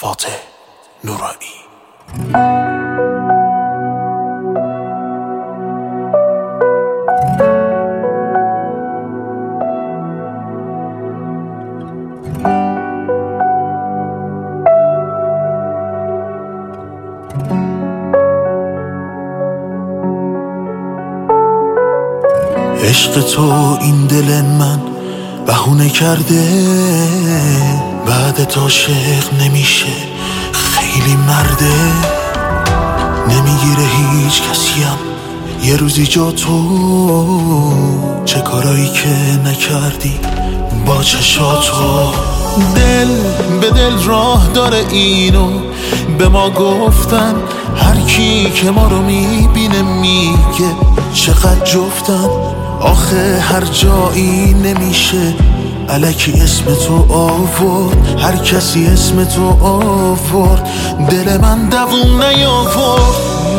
فاتح نورانی. عشق تو این دل من بهونه کرده، بعد عاشق نمیشه خیلی مرده. نمیگیره هیچ کسیم یه روزی جا تو، چه کارایی که نکردی با چشاتو. دل به دل راه داره اینو به ما گفتن، هر کی که ما رو میبینه میگه چقدر جفتن. آخه هر جایی نمیشه الکی اسم تو آورد، هر کسی اسم تو آورد، دل من دووم نیاورد.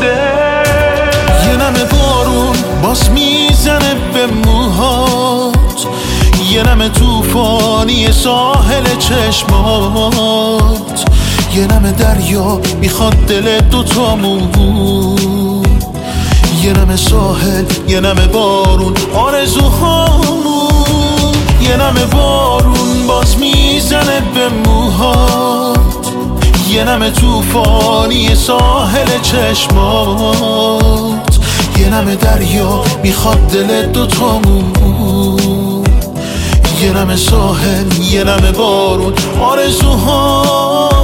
یه نمه بارون باز میزنه به موهات، یه نمه توفانی ساحل چشمات، یه نمه دریا میخواد دل دوتامون، یه نمه ساحل یه نمه بارون آرزوهامون. یه نمه بارون باز میزنه به موهات، یه نمه توفانی ساحل چشمات، یه نمه دریا میخواد دل دوتامون، یه نمه ساحل یه نمه بارون آرزوهامون.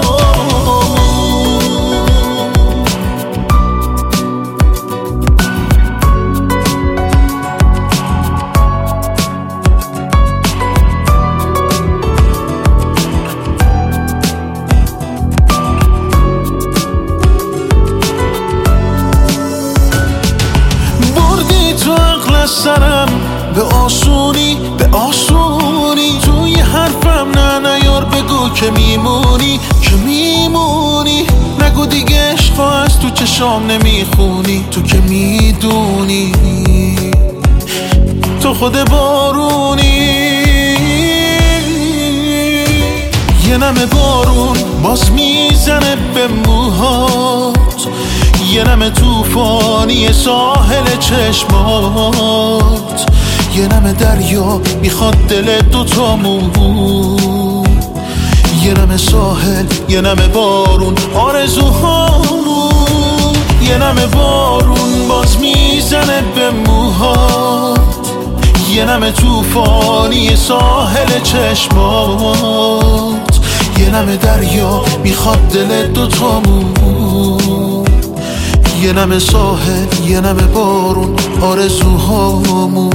سرم به آسونی به آسونی، توی حرفم نه نیار بگو که میمونی که میمونی. نگو دیگه عشق از تو چشام نمیخونی، تو که میدونی تو خود بارونی. یه نمه بارون باز میزنه به موهات، یه نمه توفانی ساحل چشمات، یه نمه دریا میخواد دل دوتامون، یه نمه ساحل یه نمه بارون آرزوهامون. یه نمه بارون باز میزنه به موهات، یه نمه توفانی ساحل چشمات، یه نمه دریا میخواد دل دوتامون، یه نمه ساحل یه نمه بارون آرزوهامون.